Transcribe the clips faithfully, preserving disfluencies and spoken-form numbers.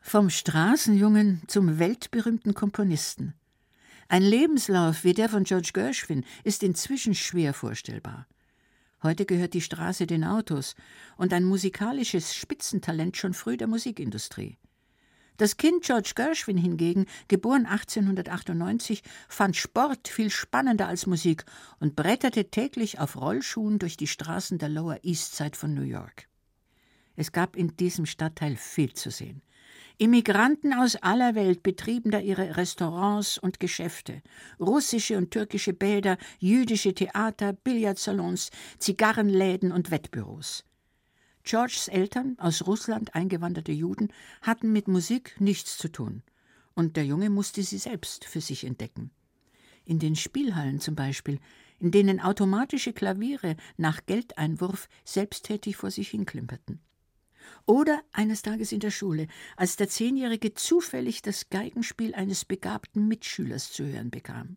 Vom Straßenjungen zum weltberühmten Komponisten. Ein Lebenslauf wie der von George Gershwin ist inzwischen schwer vorstellbar. Heute gehört die Straße den Autos und ein musikalisches Spitzentalent schon früh der Musikindustrie. Das Kind George Gershwin hingegen, geboren achtzehnhundertachtundneunzig, fand Sport viel spannender als Musik und bretterte täglich auf Rollschuhen durch die Straßen der Lower East Side von New York. Es gab in diesem Stadtteil viel zu sehen. Immigranten aus aller Welt betrieben da ihre Restaurants und Geschäfte. Russische und türkische Bäder, jüdische Theater, Billardsalons, Zigarrenläden und Wettbüros. Georges Eltern, aus Russland eingewanderte Juden, hatten mit Musik nichts zu tun. Und der Junge musste sie selbst für sich entdecken. In den Spielhallen zum Beispiel, in denen automatische Klaviere nach Geldeinwurf selbsttätig vor sich hinklimperten. Oder eines Tages in der Schule, als der Zehnjährige zufällig das Geigenspiel eines begabten Mitschülers zu hören bekam.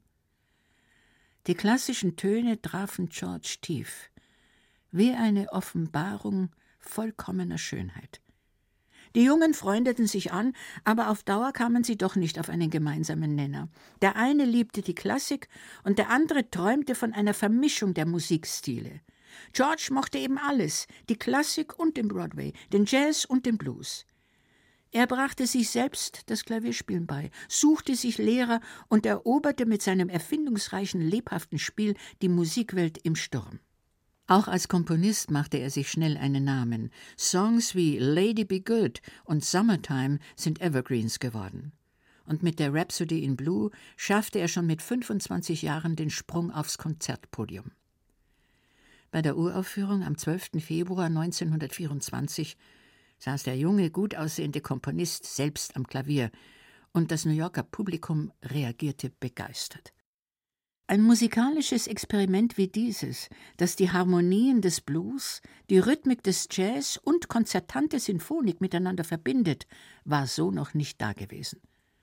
Die klassischen Töne trafen George tief, wie eine Offenbarung vollkommener Schönheit. Die Jungen freundeten sich an, aber auf Dauer kamen sie doch nicht auf einen gemeinsamen Nenner. Der eine liebte die Klassik und der andere träumte von einer Vermischung der Musikstile. George mochte eben alles, die Klassik und den Broadway, den Jazz und den Blues. Er brachte sich selbst das Klavierspielen bei, suchte sich Lehrer und eroberte mit seinem erfindungsreichen, lebhaften Spiel die Musikwelt im Sturm. Auch als Komponist machte er sich schnell einen Namen. Songs wie Lady Be Good und Summertime sind Evergreens geworden. Und mit der Rhapsody in Blue schaffte er schon mit fünfundzwanzig Jahren den Sprung aufs Konzertpodium. Bei der Uraufführung am zwölften Februar neunzehnhundertvierundzwanzig saß der junge, gut aussehende Komponist selbst am Klavier und das New Yorker Publikum reagierte begeistert. Ein musikalisches Experiment wie dieses, das die Harmonien des Blues, die Rhythmik des Jazz und konzertante Sinfonik miteinander verbindet, war so noch nicht dagewesen.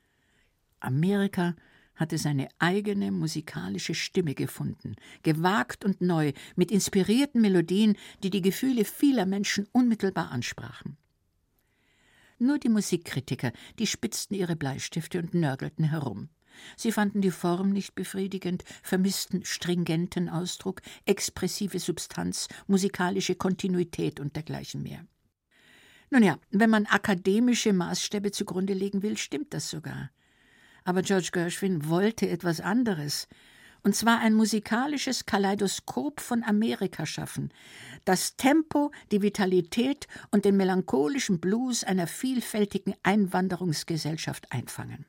Amerika hatte seine eigene musikalische Stimme gefunden, gewagt und neu, mit inspirierten Melodien, die die Gefühle vieler Menschen unmittelbar ansprachen. Nur die Musikkritiker, die spitzten ihre Bleistifte und nörgelten herum. Sie fanden die Form nicht befriedigend, vermissten stringenten Ausdruck, expressive Substanz, musikalische Kontinuität und dergleichen mehr. Nun ja, wenn man akademische Maßstäbe zugrunde legen will, stimmt das sogar. Aber George Gershwin wollte etwas anderes, und zwar ein musikalisches Kaleidoskop von Amerika schaffen, das Tempo, die Vitalität und den melancholischen Blues einer vielfältigen Einwanderungsgesellschaft einfangen.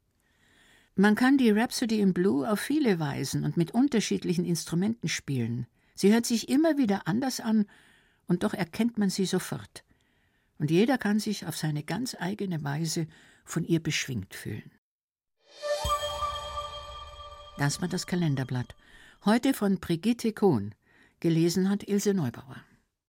Man kann die Rhapsody in Blue auf viele Weisen und mit unterschiedlichen Instrumenten spielen. Sie hört sich immer wieder anders an, und doch erkennt man sie sofort. Und jeder kann sich auf seine ganz eigene Weise von ihr beschwingt fühlen. Das war das Kalenderblatt. Heute von Brigitte Kohn. Gelesen hat Ilse Neubauer.